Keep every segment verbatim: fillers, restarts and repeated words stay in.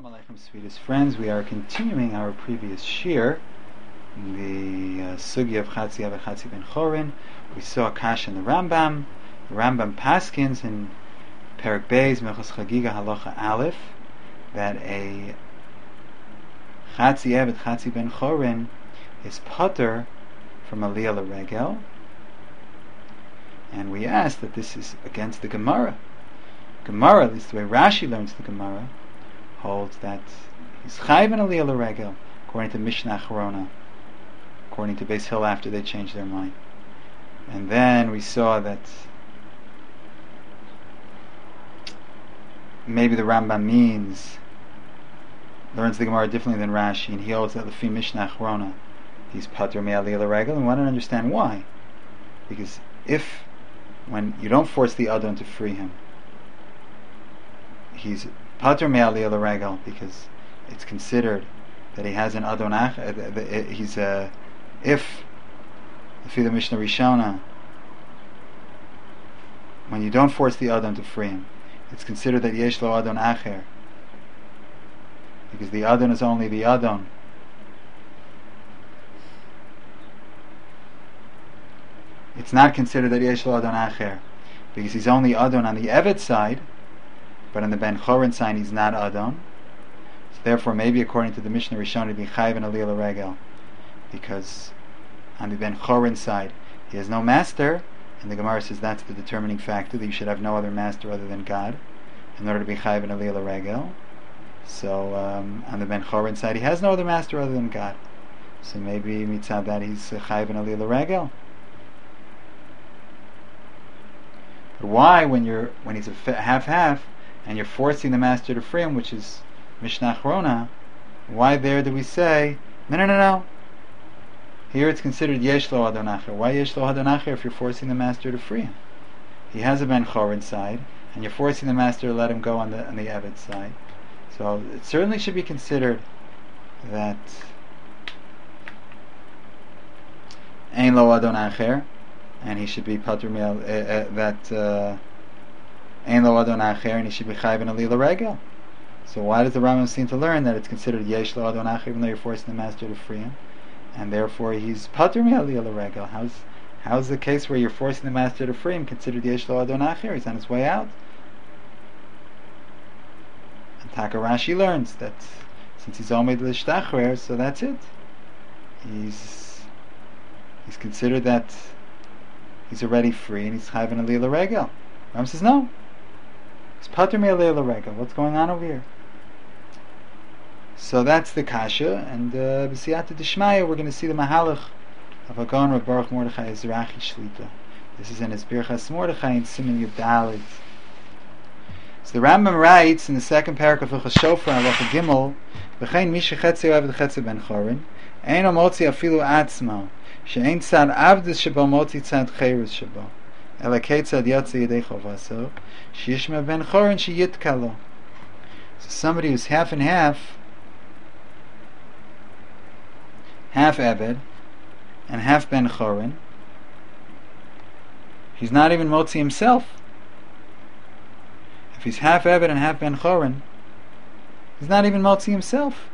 Shalom Aleichem, sweetest friends. We are continuing our previous shir, the uh, Sugya of Chatzi Av Chatzi Ben Chorin. We saw Kash in the Rambam. The Rambam paskins in Perek Beis Mechos Chagiga Halacha Aleph that a Chatzi Av Chatzi Ben Chorin is pater from Aliyah L'Regel, and we asked that this is against the Gemara. Gemara, at least the way Rashi learns the Gemara, holds that he's chayv in Aliyah L'Regel, according to Mishnah Acharona, according to Beis Hill after they changed their mind. And then we saw that maybe the Rambam means, learns the Gemara differently than Rashi, and he holds that Lefi Mishnah Acharona he's pater me Aliyah L'Regel, and we want to understand why. Because if, when you don't force the Adon to free him, he's pater me Aliyah L'Regel because it's considered that he has an Adon Ach, uh, he's a, if, if the Mishnah Rishona, when you don't force the Adon to free him, it's considered that Yesh Lo Adon Acher, because the Adon is only the Adon. It's not considered that Yesh Lo Adon Acher, because he's only Adon on the Evet side, but on the Ben Chorin side he's not Adon. So therefore, maybe according to the Mishnah Rishon, he'd be Chayv and Aliyah L'Regel, because on the Ben Chorin side he has no master, and the Gemara says that's the determining factor, that you should have no other master other than God in order to be Chayv and Aliyah L'Regel. So um, on the Ben Chorin side he has no other master other than God. So maybe mitzad that he's Chayv and Aliyah L'Regel. But why, when you're when he's a half-half and you're forcing the master to free him, which is Mishnah Acharona, why there do we say no, no, no, no? Here it's considered Yesh Lo Adon Acher. Why Yesh Lo Adon Acher if you're forcing the master to free him? He has a Ben Chorin side, and you're forcing the master to let him go on the on the Evet side. So it certainly should be considered that Ein Lo Adon Acher, and he should be pater me uh, uh, that uh, Ein Lo Adon Acher, and he should be Chayv and Aliyah L'Regel. So why does the Rambam seem to learn that it's considered Yesh Lo Adon Acher even though you're forcing the master to free him, and therefore he's pater me Aliyah L'Regel? How's how's the case where you're forcing the master to free him considered Yesh Lo Adon Acher? He's on his way out. And Taka Rashi learns that since he's Omed L'Shtachrer, so that's it. He's he's considered that he's already free and he's Chayv and Aliyah L'Regel. Ram says no. He's pater me Aliyah L'Regel. What's going on over here? So that's the kasha, and b'siyata d'shmaya we're going to see the mahalach of Hagon Rav Baruch Mordechai Ezrachi Shlita. This is in his Birchas Mordechai in Siman Yud Dalet. So the Rambam writes in the second parak of Hilchos Shofar Halacha Gimel, V'chein mi shechetzi ohev chetzi ben chorin, ein omotzi afilu atzmo, she'ein tzad avdus shebo motzi tzad cherus shebo, ela ketzad yotzi yedei chovaso, sheyishma ben chorin sheyitkalo. So somebody who's half and half, half Eved and half Ben Chorin, he's not even Motzi himself. If he's half Eved and half Ben Chorin, he's not even Motzi himself.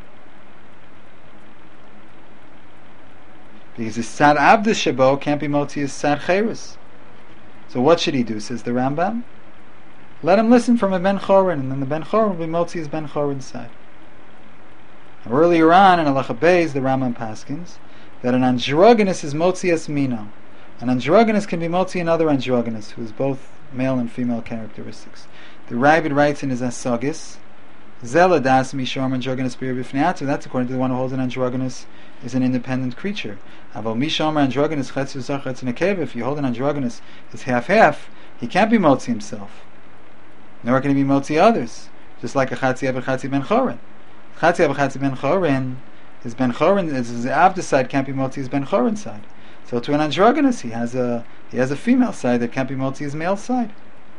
Because his Tzad Avdus Shabo can't be Motzi his Tzad Cherus. So what should he do, says the Rambam? Let him listen from a Ben Chorin, and then the Ben Chorin will be Motzi his Ben Chorin's side. Earlier on in Halacha Beis, the Rambam paskins that an androgynous is motzi es mino. An androgynous can be motzi another androgynous, who is both male and female characteristics. The Ravid writes in his Asogis, Zela das mishorm androgynous bir b'fnei. That's according to the one who holds an androgynous is an independent creature. Aval mishorm androgynous chetzu zach chetzu nekeva. If you hold an androgynous is half half, he can't be motzi himself, nor can he be motzi others. Just like a chatzi ever chatzi ben chorin. Chatzi Av Chatzi Ben Chorin, his Ben Chorin, his Avda side can't be Motzi his Ben Chorin side. So to an androgynous, he has a he has a female side that can't be Motzi his male side.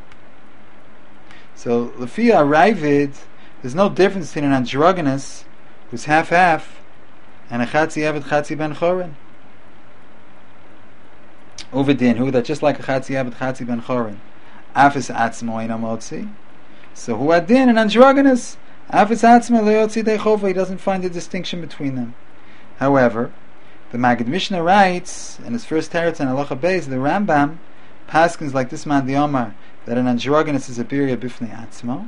So Lefia Ravid, there's no difference between an androgynous who's half half and a Chatzi Av Chatzi Ben Chorin. Uvedin, who that just like a Chatzi Av Chatzi Ben Chorin, Afis Atzmo Eino Motzi. So who adin an androgynous Afis atzma le'yotzi dei chova, he doesn't find a distinction between them. However, the Maggid Mishnah writes, in his first teretz and Halacha Beis, the Rambam paskins like this man the Omar, that an androgynous is a birya bifnei atzma,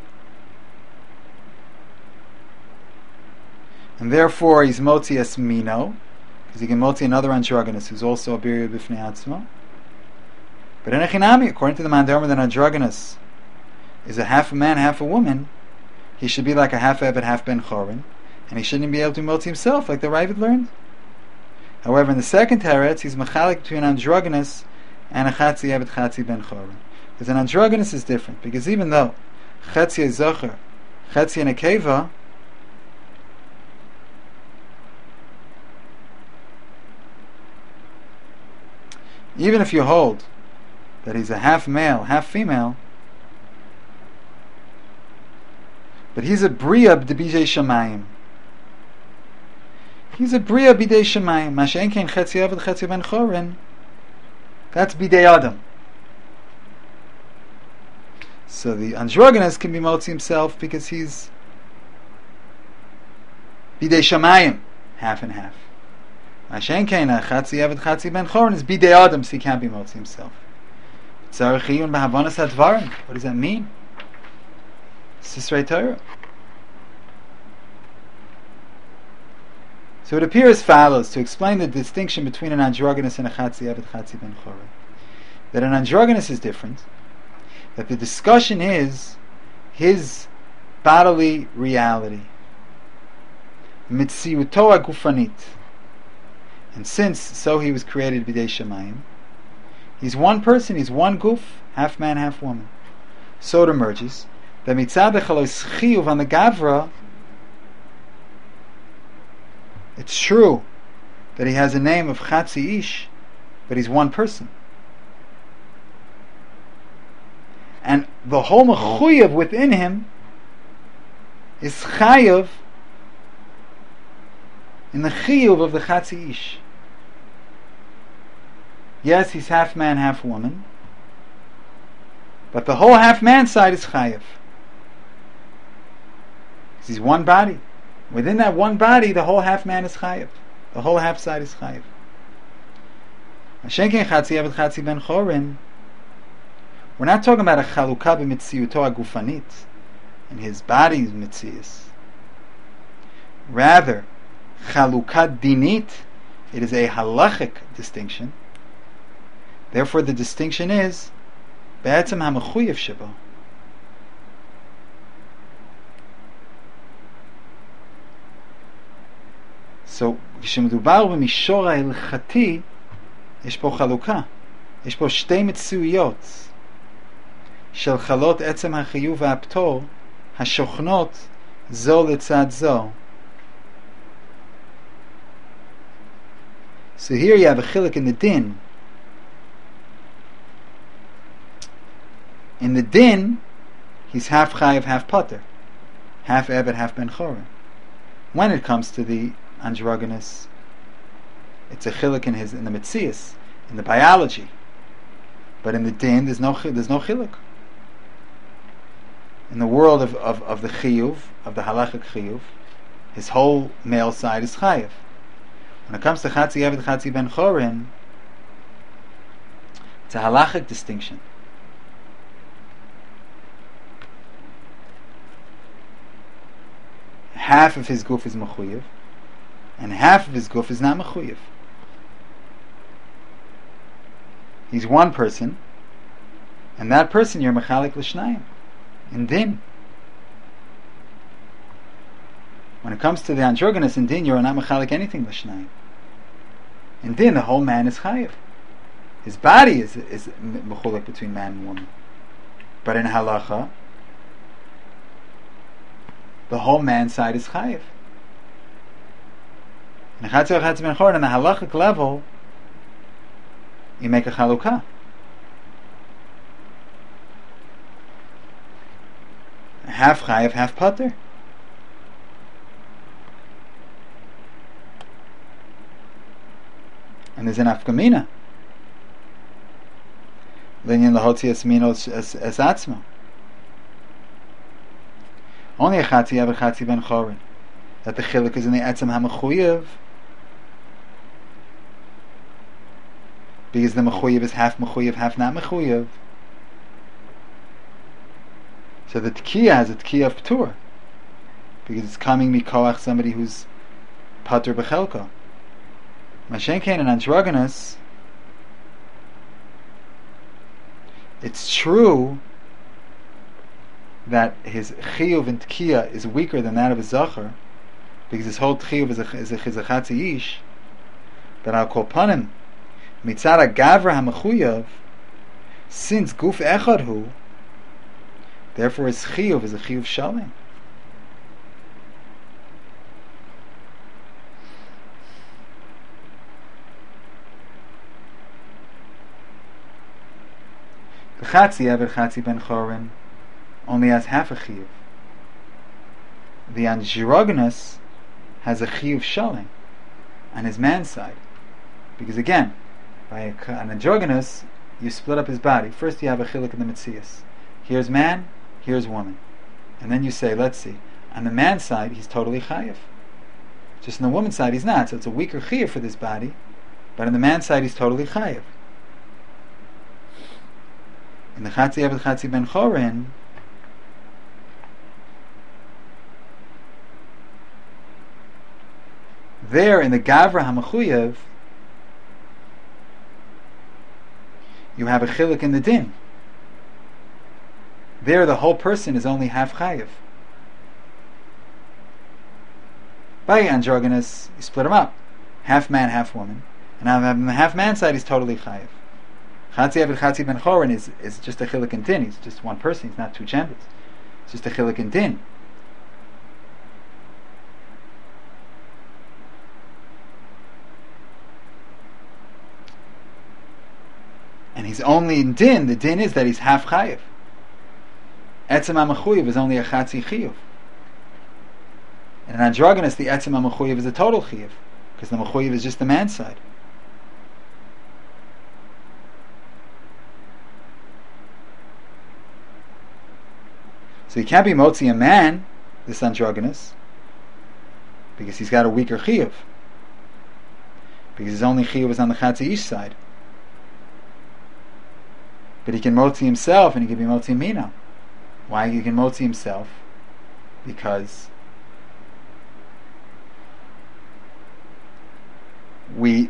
and therefore he's motzi es mino, because he can motzi another androgynous who's also a birya bifnei atzma. But in a chinami, according to the man the Omar, that an androgynous is a half a man, half a woman, he should be like a half Eved, half Ben Chorin, and he shouldn't be able to motzi himself, like the Ravid learned. However, in the second teretz, he's mechalik between an androgynous and a chatzi Eved, chatzi Ben Chorin. Because an androgynous is different, because even though chatzi is zocher, chatzi and a keva, even if you hold that he's a half male, half female, but he's a bria b'dei shamayim. He's a bria b'dei shamayim. Mashen kein chetzi Eved, chetzi Ben Chorin. That's b'dei Adam. So the androgynous can be motzi himself because he's b'dei shamayim, half and half. Mashen kein chetzi Eved, chetzi Ben Chorin is b'dei Adam, so he can't be motzi himself. Tzarich iyun b'havanas hadvarim. What does that mean? Sisrei Torah. So it appears as follows, to explain the distinction between an androgynous and a chatzi Eved, chatzi Ben Chorin, that an androgynous is different, that the discussion is his bodily reality, mitziuto agufanit, and since so he was created b'dei shamayim, he's one person, he's one guf, half man, half woman. So it emerges that mitzad echalois chiyuv on the gavra, it's true that he has a name of chatzi ish, but he's one person. And the whole mechuyev within him is chayev in the chiyuv of the chatzi ish. Yes, he's half man, half woman, but the whole half man side is chayev. He's one body. Within that one body, the whole half man is chayev. The whole half side is chayev. Mashen kein chatzi Eved, chatzi Ben Chorin. We're not talking about a chalukah b'mitziuto agufanit, in his body's mitzius. Rather, chalukah dinit, it is a halachic distinction. Therefore, the distinction is be'etzem ha'mechuyev shebo. So, כשמדובר במישור ההלכתי, יש פה חלוקה. יש פה שתי מציאויות של חלות עצם החיוב והפטור, השוכנות זו לצד זו. So here you have a chiluk in the din. In the din, he's half chayiv, half pater, half Eved, half Ben Chorin. When it comes to the androgynous, it's a chiluk in his in the mitzias, in the biology. But in the din, there's no there's no chiluk. In the world of, of, of the chiyuv, of the halachic chiyuv, his whole male side is chayiv. When it comes to chatzi Eved, chatzi Ben Chorin, it's a halachic distinction. Half of his guf is mechuyev, and half of his guf is not mechuyev. He's one person, and that person you're mechalik l'shnayim, in din. When it comes to the androgynous in din, you're not mechalik anything l'shnayim. In din, the whole man is chayiv. His body is is mechulek between man and woman. But in halacha, the whole man side is chayiv. In chatzi chatzi Ben Chorin, on the halachic level, you make a chalukah. Half chayiv, half pater. And there's an afkamina. Linyan lahotzi es mino es atzma. Only a Chatzi Eved, Chatzi Ben Chorin. That the chiluk is in the etzem hamechuyev, because the mechuyev is half mechuyev, half not mechuyev. So the tkiya has a tkiya of ptur, because it's coming mikoach somebody who's patur b'chelko. Mashenkein and androgynous, it's true that his chiyuv and tkiya is weaker than that of his zachar, because his whole chiyuv is a, is a, is a chatzi ish. But I'll call panim mitzara gavra hamachuyav, since guf echad hu, therefore his chiyuv is a chiyuv shalem. The Chatzi Eved, Chatzi Ben Chorin only has half a chiyuv. The androgynous has a chiyuv shalem on his man's side, because again, by a, an androgynous, you split up his body. First, you have a chiluk in the mitzias. Here's man, here's woman, and then you say, let's see. On the man's side, he's totally chayiv. Just on the woman's side, he's not. So it's a weaker chiyuv for this body, but on the man's side, he's totally chayiv. In the Chatzi Eved, Chatzi Ben Chorin, there in the Gavra HaMechuyev, you have a chiluk in the din. There the whole person is only half chayiv. By androgynous, you split him up. Half man, half woman. And on the half man side, he's totally chayiv. Chatzi Eved, Chatzi Ben Chorin is, is just a chiluk in din. He's just one person, he's not two genders. It's just a chiluk in din. And he's only in din. The din is that he's half chayiv. Etzem HaMechuyev is only a chatzi chiyuv. And in androgynous, the etzem HaMechuyev is a total chiyuv, because the mechuyev is just the man's side. So he can't be motzi a man, this androgynous, because he's got a weaker chiyuv, because his only chiyuv is on the chatzi ish side. But he can motzi himself, and he can be motzi mina. Why he can motzi himself? Because we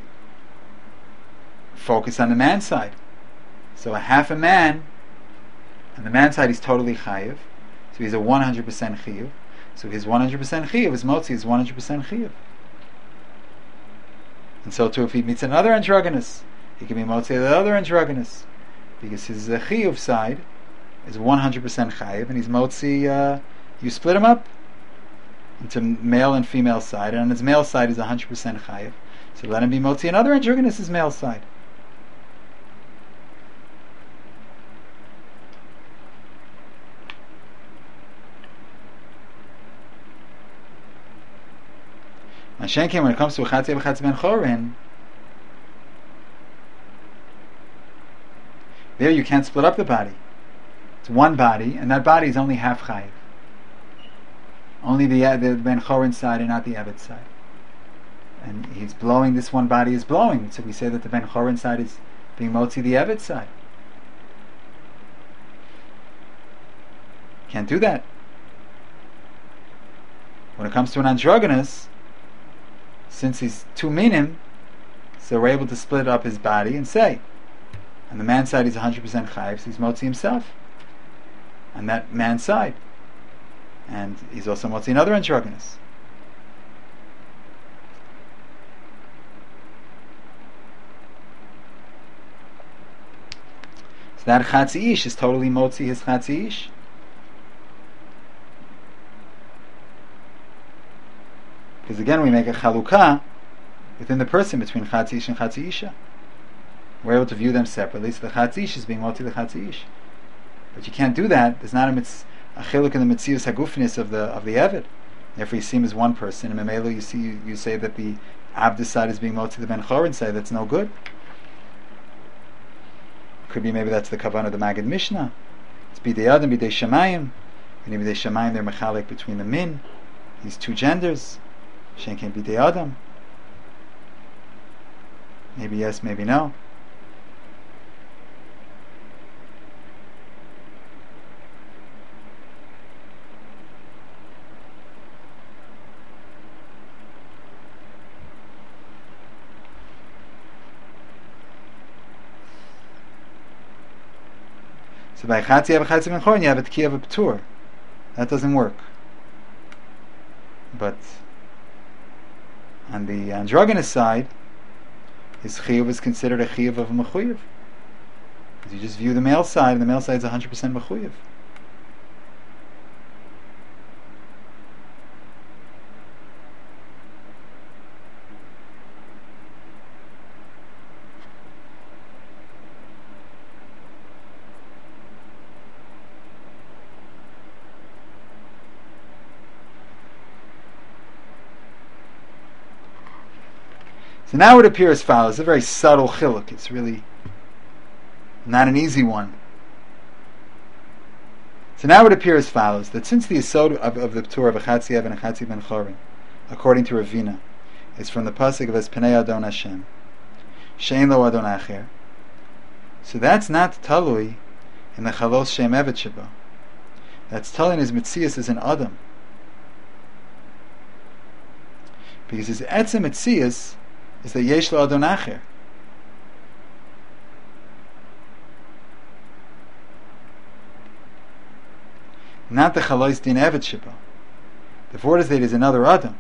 focus on the man's side. So a half a man, on the man's side he's totally chayiv, so he's a one hundred percent chiyuv. So his one hundred percent chiyuv, his motzi is one hundred percent chiyuv. And so too, if he meets another androgynous, he can be motzi the other androgynous, because his uh, chiyuv side is one hundred percent chayiv, and he's motzi, uh, you split him up into male and female side, and on his male side is one hundred percent chayiv. So let him be motzi another androgynous, his male side. Mashenkin, when it comes to a Chatzi Eved, Chatzi Ben Chorin, there you can't split up the body. It's one body, and that body is only half chayiv. Only the, the Ben Chorin side and not the Eved side. And he's blowing, this one body is blowing. So we say that the Ben Chorin side is being motzi the Eved side. Can't do that. When it comes to an androgynous, since he's two minim, so we're able to split up his body and say, on the man's side he's one hundred percent chayiv, so he's motzi himself on that man's side, and he's also motzi another androgynous. So that chatzi ish is totally motzi his chatzi ish. Because again, we make a chalukah within the person between chatzi ish and chatzi isha. We're able to view them separately, so the chatzi ish is being motzi the chatzi ish. But you can't do that. There's not a, mitz, a chiluk in the mitzius hagufinis of the of the Eved. Therefore, you see him as one person. And Memelo, you see, you, you say that the Abdus side is being motzi the Ben Chorin side. That's no good. Could be maybe that's the kavanah of the Magid Mishnah. It's bidei Adam, bidei Shemayim. Maybe they shamayim they're mechalik between the min, these two genders. Shen can't be the Adam. Maybe yes, maybe no. So by Chatzi Eved Chatzi Ben Chorin you have a Tkiya of a P'tur. That doesn't work. But on the androgynous side, his Chiyuv is considered a Chiyuv of a Mechuyev. Because you just view the male side, and the male side is one hundred percent Mechuyev. So now it appears as follows. It's a very subtle chiluk. It's really not an easy one. So now it appears as follows, that since the Yisod of, of the P'tur of a Chatzi Eved and a Chatzi Ben Chorin, according to Ravina, is from the pasuk of Es Pnei Adon Hashem, Shein Lo Adon Acher, so that's not talui in the Chalos Shem Evet Sheba. That's telling his Metzias is an Adam. Because his Etzem Metzias is that Yesh Lo Adon Acher. Not the Chalois Din Evet Sheba. The Vortizate is another Adam.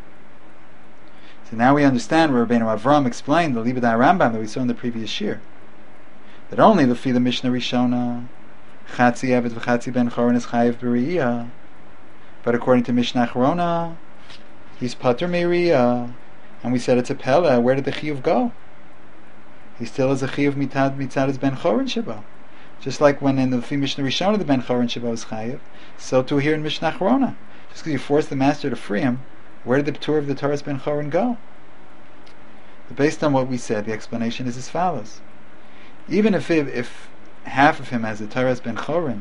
So now we understand where Rabbeinu Avram explained the Libadai Rambam that we saw in the previous year. That only the Fila Mishnah Rishona, Chatzi Evet v'Chatzi Ben Chorin is Chayiv B'Riyah. But according to Mishnah Achrona, he's Pater Me'Riyah. And we said it's a Pella. Where did the Chiyuv go? He still has a Chiyuv Mitad Mitzad as Ben Chorin Sheba. Just like when in the Mishnah Rishona the Ben Chorin Sheba was Chayiv, so too here in Mishnah Achrona. Just because you forced the master to free him, where did the P'tur of the Torah's Ben Chorin go? But based on what we said, the explanation is as follows. Even if if, if half of him has the Torah's Ben Chorin,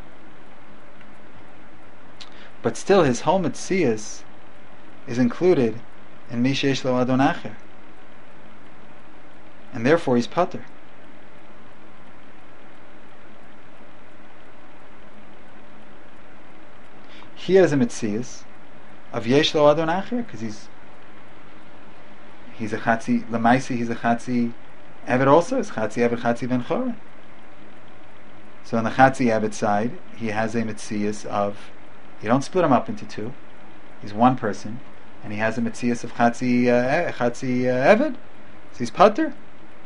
but still his whole Metzias is included in Mishesh Lo Adon Acher, and therefore he's Pater. He has a Metzias of Yesh Lo Adon Acher because he's he's a Chatzi Lamaisi. He's a Chatzi Eved also. Is Chatzi Eved Chatzi Ben Chorin. So on the Chatzi Eved side, he has a Metzias of. You don't split him up into two. He's one person. And he has a Metzias of Chatzi uh, Chatzi uh, Eved. So he's Pater.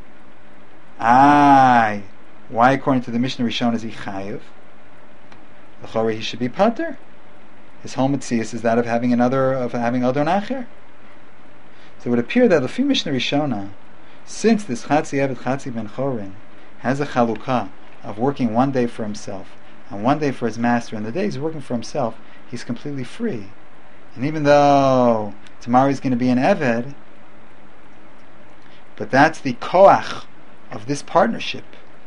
Aye. Why, according to the Mishnah Rishon, is he Chayiv? The Chorei, he should be Pater. His whole Metzias is that of having another, of having Adon Acher. So it would appear that the Mishnah Rishona, since this Chatzi Eved Chatzi Ben Chorin has a Chalukah of working one day for himself and one day for his master, and the day he's working for himself, he's completely free. And even though tomorrow he's going to be an Eved, but that's the koach of this partnership.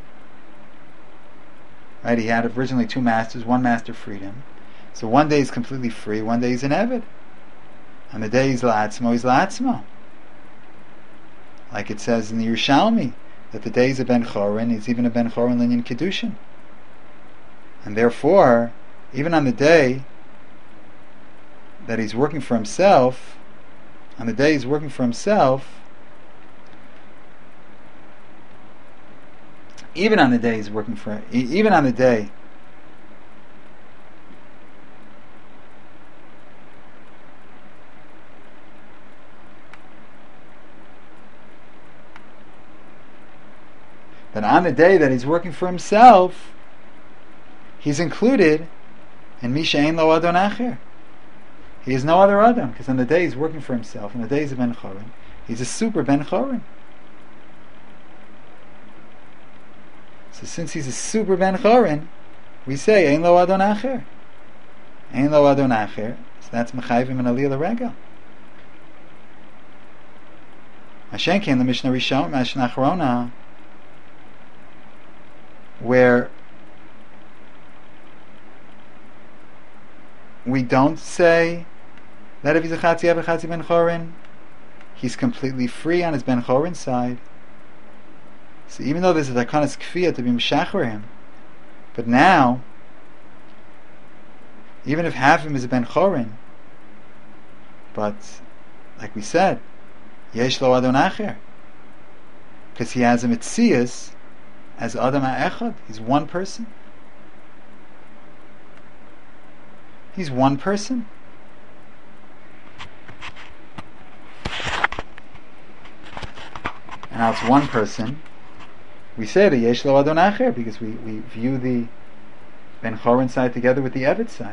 Right? He had originally two masters. One master freed him. So one day he's completely free. One day he's an Eved. And the day he's La'atzmo, he's La'atzmo. Like it says in the Yerushalmi, that the day he's a Ben Chorin, he's even a Ben Chorin Linyan Kedushin. And therefore, even on the day that he's working for himself, on the day he's working for himself, even on the day he's working for, even on the day that on the day that he's working for himself, he's included in Misha Ein Lo Adon Acher. He is no other Adam, because on the day he's working for himself, on the day he's a Ben Chorin, he's a super Ben Chorin. So since he's a super Ben Chorin, we say Ein Lo Adon Acher. Ein Lo Adon Acher. So that's Mechayvim and Aliyah L'Regel. Mashen came the Mishnah Rishon, Mishnah Achrona, where we don't say that if he's a Chatzi Eved, Chatzi Ben Chorin, he's completely free on his Ben Chorin side. So even though there's a Takanas Kfiyah to be Meshacher him, but now, even if half of him is a Ben Chorin, but, like we said, Yesh Lo Adon Acher, because he has a Metzias as Adam HaEchad, he's one person. He's one person. And now it's one person. We say the Yesh Lo Adon Acher because we, we view the Ben Chorin side together with the Eved side.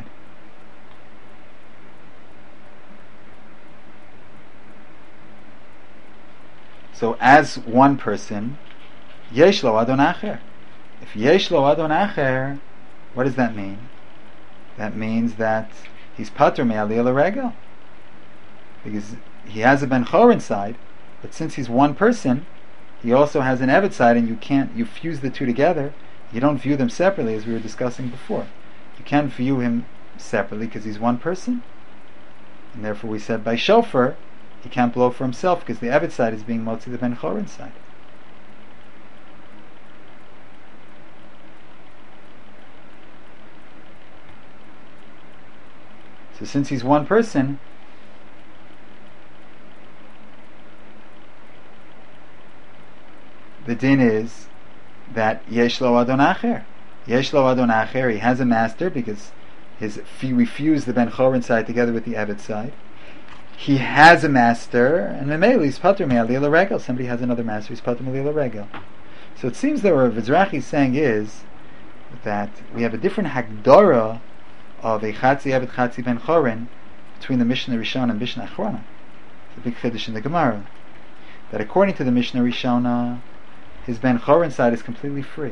So as one person, Yesh Lo Adon Acher. If Yesh Lo Adon Acher, what does that mean? That means that he's Pater Me'aliyah L'Regel. Because he has a Ben Chorin side, but since he's one person, he also has an Eved side, and you can't, you fuse the two together. You don't view them separately, as we were discussing before. You can't view him separately because he's one person. And therefore we said by Shofar, he can't blow for himself because the Eved side is being Motzi the Ben Chorin side. So since he's one person, the din is that Yesh Lo Adon Acher. Yesh Lo Adon Acher, he has a master because his he refused the Ben Chorin side together with the Eved side. He has a master, and Memele he's Pater Me'aliyah L'Regel. Somebody has another master, he's Pater Me'aliyah L'Regel. So it seems that what Rav Mizrachi is saying is that we have a different Hagdara of a Chatzi Eved, Chatzi Ben Chorin between the Mishnah Rishon and Mishnah Achrona. It's a big chiddush in the Gemara. That according to the Mishnah Rishona, his Ben Chorin side is completely free.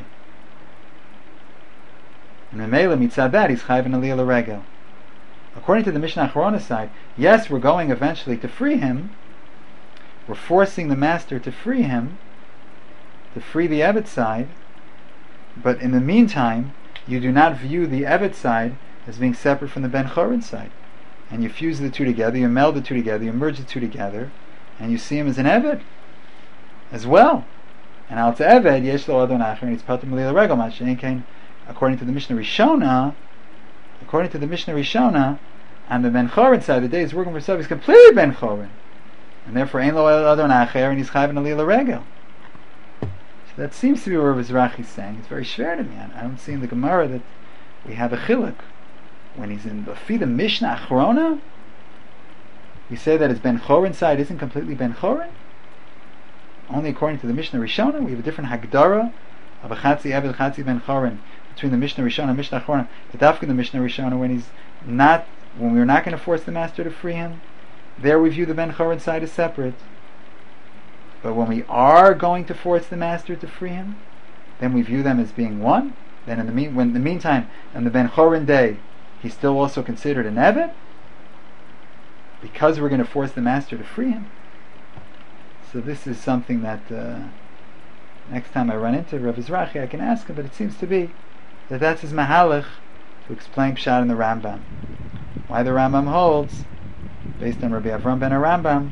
And Memele mitzad that he's Chayv and Aliyah L'Regel. According to the Mishnah Achrona side, yes, we're going eventually to free him. We're forcing the master to free him, to free the Eved side. But in the meantime, you do not view the Eved side as being separate from the Ben Chorin side. And you fuse the two together, you meld the two together, you merge the two together, and you see him as an Eved as well. And al Eved, Yesh Lo Adon Acher, and it's Pater Me'aliyah L'Regel, Mashenkein, according to the Mishnah Rishona, according to the Mishnah Rishona, on the Ben Chorin side, the day he's working for himself, he's completely Ben Chorin. And therefore, Ein Lo Adon Acher, and he's Chayv and Aliyah L'Regel. So that seems to be what Rav Mizrachi is saying. It's very schwer to me. I don't see in the Gemara that we have a chiluk. When he's in the Fida Mishnah Achrona, we say that his Ben Chorin side isn't completely Ben Chorin. Only according to the Mishnah Rishona, we have a different Hagdara of a Chatzi Eved, Chatzi Ben Chorin between the Mishnah Rishona and Mishnah Achrona. The Dafka the Mishnah Rishona, when he's not, when we're not going to force the master to free him, there we view the Ben Chorin side as separate. But when we are going to force the master to free him, then we view them as being one. Then in the mean, when in the meantime, in the Ben Chorin day, he's still also considered an Eved, because we're going to force the master to free him. So this is something that uh, next time I run into Rav Mizrachi, I can ask him, but it seems to be that that's his mahalach to explain Pshat in the Rambam. Why the Rambam holds, based on Rabbi Avram ben Rambam,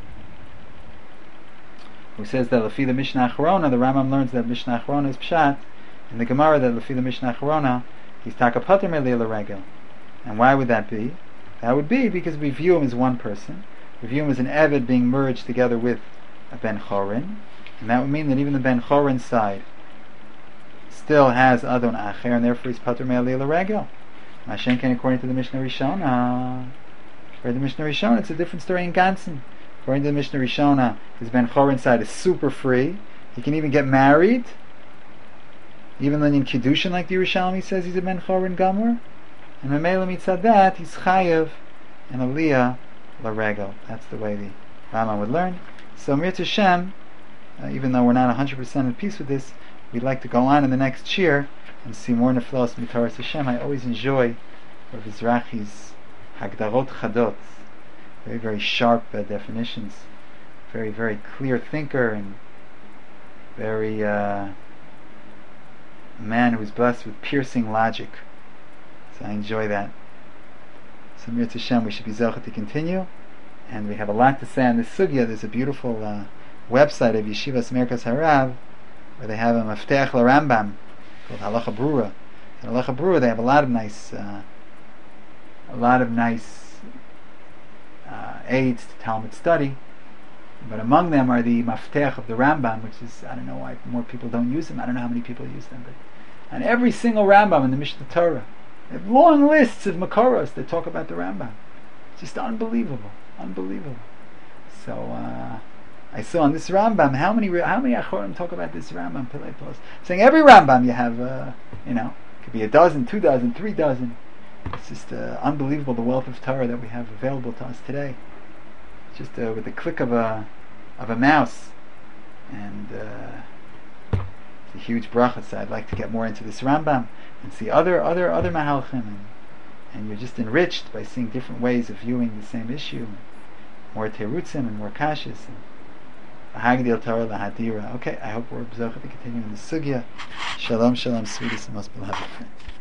who says that Lefi the Mishnah Achrona, the Rambam learns that Mishnah Achrona is Pshat, in the Gemara that Lefi the Mishnah Achrona, he's Taka Pater Me'aliyah L'Regel. And why would that be? That would be because we view him as one person. We view him as an Eved being merged together with a Ben Chorin, and that would mean that even the Ben Chorin side still has Adon Acher, and therefore he's Pater Me'aliyah L'Regel. Mashenken, according to the Mishnah Rishona, according to the Mishnah Rishona, it's a different story in Gansen. According to the Mishnah Rishona, his Ben Chorin side is super free. He can even get married. Even in Kiddushin, like the Yerushalmi says, he's a Ben Chorin Gomer. And Memele mitzad that, he's Chayev and Aliyah L'Regel. That's the way the Rambam would learn. So Mirz Hashem, uh, even though we're not one hundred percent at peace with this, we'd like to go on in the next shir and see more Neflos Mitaras Hashem. I always enjoy Rav Mizrachi's Hagdarot Chadot, very, very sharp uh, definitions, very, very clear thinker, and very uh, man who's blessed with piercing logic. So I enjoy that. So Mir Hashem, we should be zeichet to continue, and we have a lot to say on this sugya. There's a beautiful uh, website of Yeshivas Merkas Harav where they have a Mafteach LaRambam called Halacha Brura. In Halacha Brura, they have a lot of nice, uh, a lot of nice uh, aids to Talmud study. But among them are the Mafteach of the Rambam, which is, I don't know why more people don't use them. I don't know how many people use them, but on every single Rambam in the Mishnah Torah, they have long lists of Makoros that talk about the Rambam. It's just unbelievable, unbelievable. So uh, I saw on this Rambam how many how many Achorim talk about this Rambam Pillei Post, saying every Rambam you have, uh, you know, it could be a dozen, two dozen, three dozen. It's just uh, unbelievable the wealth of Torah that we have available to us today. Just uh, with the click of a of a mouse, and uh, it's a huge bracha. So I'd like to get more into this Rambam and see other other other mahalchim, and, and you're just enriched by seeing different ways of viewing the same issue, more terutzim and more kashis. Hagdil Torah lahadira. Okay, I hope we're observant to continue in the sugya. Shalom, shalom, sweetest and most beloved friend.